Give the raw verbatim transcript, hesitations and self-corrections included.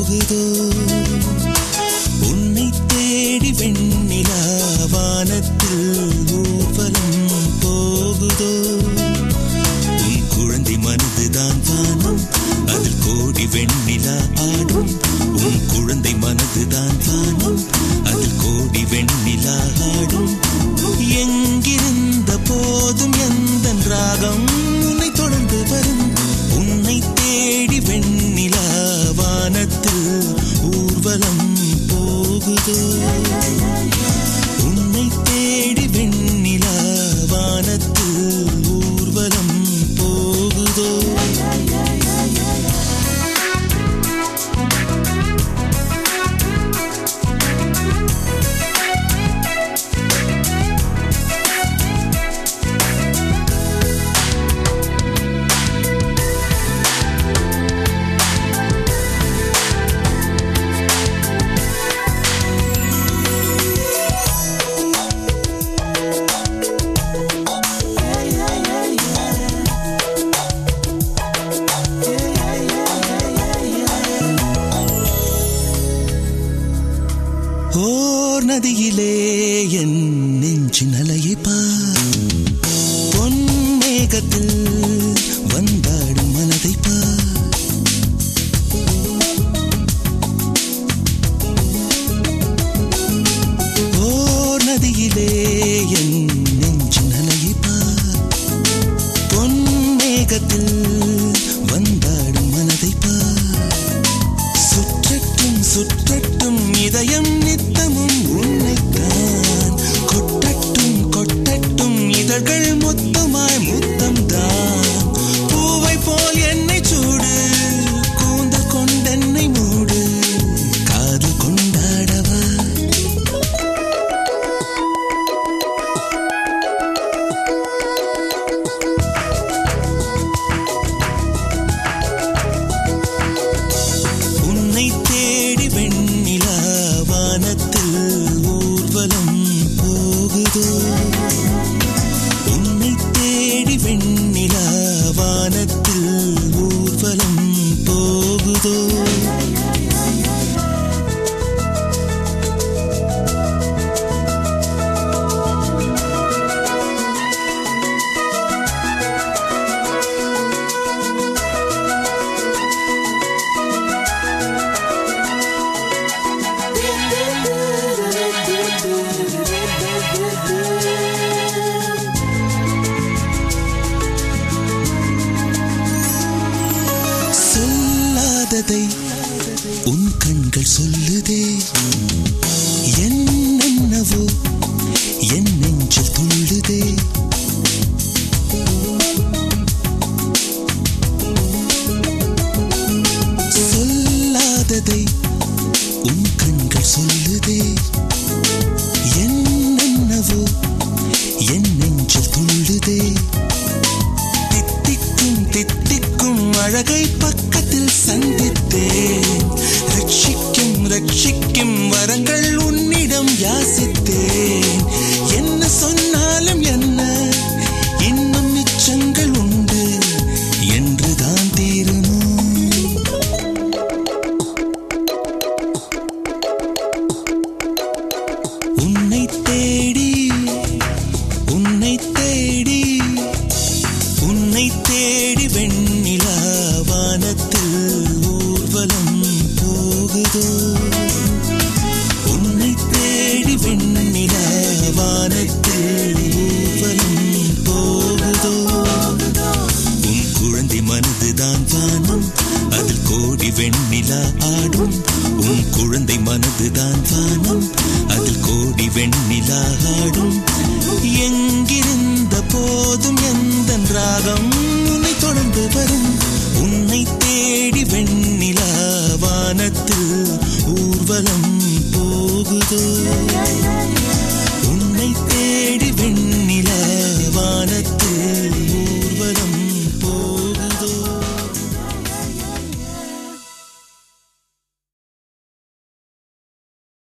போகுதோ உன்னை தேடி வெண்ணிலா வானத்தில் ஊர்வலம் போகுதோ உன் குழந்தை மனதுதான் வானம் அதில் கோடி வெண்ணிலா ஆடும் உன் குழந்தை மனதுதான் வானம் அதில் கோடி வெண்ணிலா ஆடும் எங்கிருந்த போதும் எந்தன் ராகம் உன்னை தொடர்ந்து வரும் உன்னை தேடி வெண்ணிலா வானத்தில் ஊர்வலம் போகுதோ உன்னை தேடி வெண்ணிலா வானத்தில் ஊர்வலம் போகுதோ ஓர் நதியிலே என் நெஞ்சின் அலையை பார் பொன் மேகத்தில் வந்தாடும் மனதை பார் ஓர் நதியிலே என் நெஞ்சின் அலையை பார் பொன் மேகத்தில் வந்தாடும் மனதை பார் சுற்றட்டும் சுற்றட்டும் இதயம் நித்தமும் உன்னைத்தான் கொட்டட்டும் கொட்டட்டும் இதழ்கள் மொத்தமாய் முத்தம் தான் பூவை போல் என்னை சூடு கூந்தல் கொண்டென்னை மூடு காதல் கொண்டாடவா உன்னை தேடி வெண்ணிலா வானத்தில் ஊர்வலம் போகுதோ உன்னை தேடி வெண்ணிலா வானத்தில் ஊர்வலம் போகுதோ சொல்லாததை உன் கண்கள் சொல்லுதே என்னென்னவோ என் நெஞ்சில் துள்ளுதே சொல்லாததை உன் கண்கள் சொல்லுதே என்னென்னவோ என் நெஞ்சில் துள்ளுதே தித்திக்கும் தித்திக்கும் அழகை பக்கத்தில் சந்தித்தேன் ரட்சிக்கும் ரட்சிக்கும் வரங்கள் உன்னிடம் யாசித்தேன் என்ன சொன்னாலும் என்ன இன்னும் மிச்சங்கள் உண்டு என்றுதான் தீருமோ உன்னை தேடி உன்னை தேடி உன்னை தேடி வெண்ணிலா வானத்தில் ஊர்வலம் போகுதோ உன்னை தேடி வெண்ணிலா வானத்தில் ஊர்வலம் போகுதோ உன் குழந்தை மனதுதான் வானம் அதில் கோடி வெண்ணிலா ஆடும் உன் குழந்தை மனதுதான் வானம் அதில் கோடி வெண்ணிலா ஆடும் எங்கிருந்த போதும் எந்தன் ராகம் உன்னை தொடர்ந்து வரும் உன்னை தேடி வெண்ணிலா வானத்தில் ஊர்வலம் போகுதோ